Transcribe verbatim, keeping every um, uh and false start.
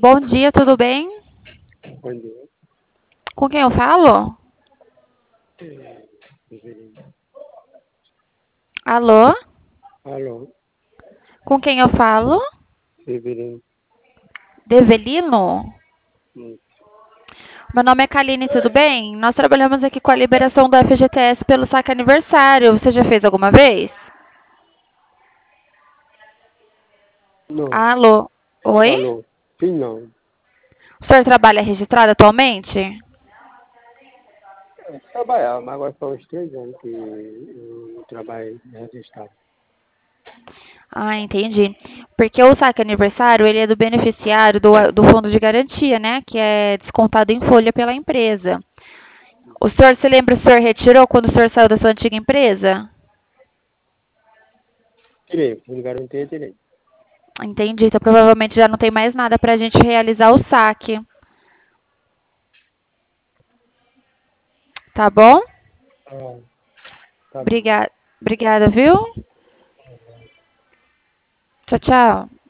Bom dia, tudo bem? Bom dia. Com quem eu falo? É, Severino. Alô? Alô, Com quem eu falo? Severino. Develino? Hum, Meu nome é Kaline, tudo bem? Nós trabalhamos aqui com a liberação do F G T S pelo saque aniversário. Você já fez alguma vez? Não, Alô? Oi? alô. Sim, não. O senhor trabalha registrado atualmente? Eu trabalhava, mas agora são uns três anos que eu trabalho registrado. Ah, entendi. Porque o saque aniversário, ele é do beneficiário do, do fundo de garantia, né? Que é descontado em folha pela empresa. O senhor se lembra se o senhor retirou quando o senhor saiu da sua antiga empresa? Tirei, fundo de garantia, tirei. Entendi. Então provavelmente já não tem mais nada para a gente realizar o saque. Tá bom? Ah, tá bom. Obrigada, obrigada, viu? Tchau, tchau.